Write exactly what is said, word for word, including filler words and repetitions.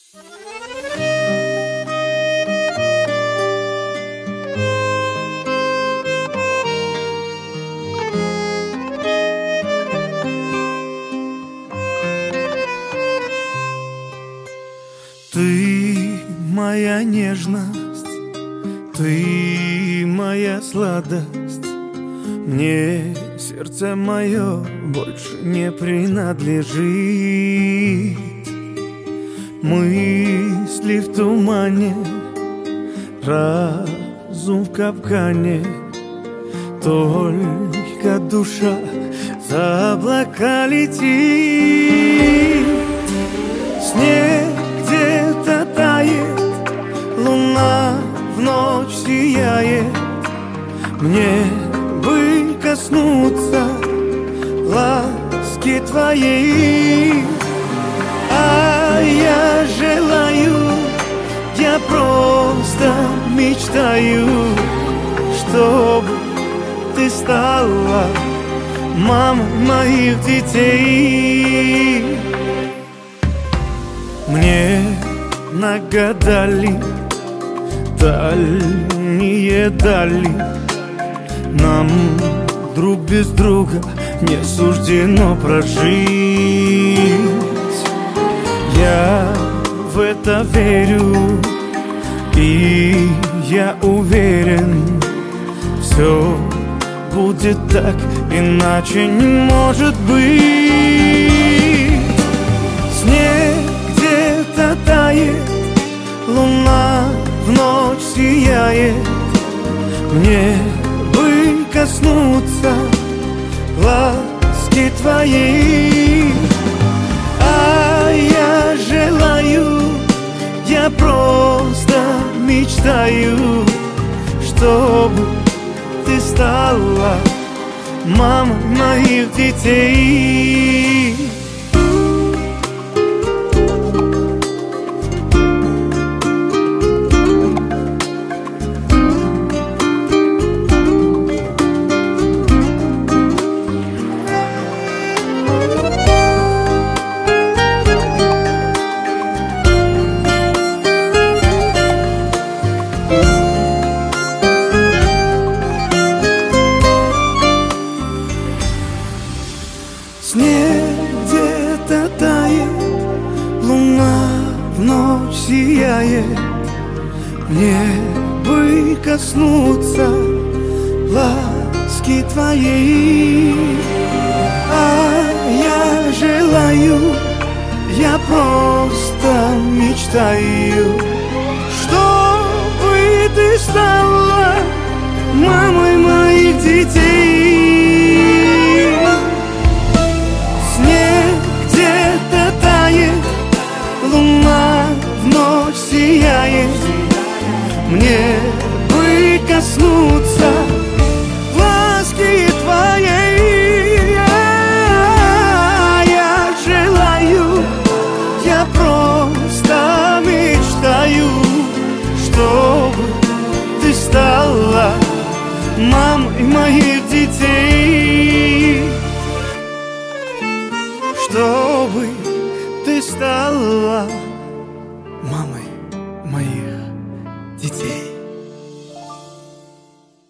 Ты моя нежность, ты моя сладость. Мне сердце мое больше не принадлежит. Мысли в тумане, разум в капкане. Только душа за облака летит. Снег где-то тает, луна в ночь сияет. Мне бы коснуться ласки твоей, а я желаю, я просто мечтаю, чтобы ты стала мамой моих детей. Мне нагадали дальние дали, нам друг без друга не суждено прожить. Я в это верю, и я уверен, все будет так, иначе не может быть. Снег где-то тает, луна в ночь сияет. Мне бы коснуться ласки твоей, а я желаю, я просто мечтаю, чтобы ты стала мамой моих детей. Снег где-то тает, луна в ночь сияет. Мне бы коснуться ласки твоей, а я желаю, я просто мечтаю, чтобы ты стала мамой моих детей. Луна в ночь сияет, мне бы коснуться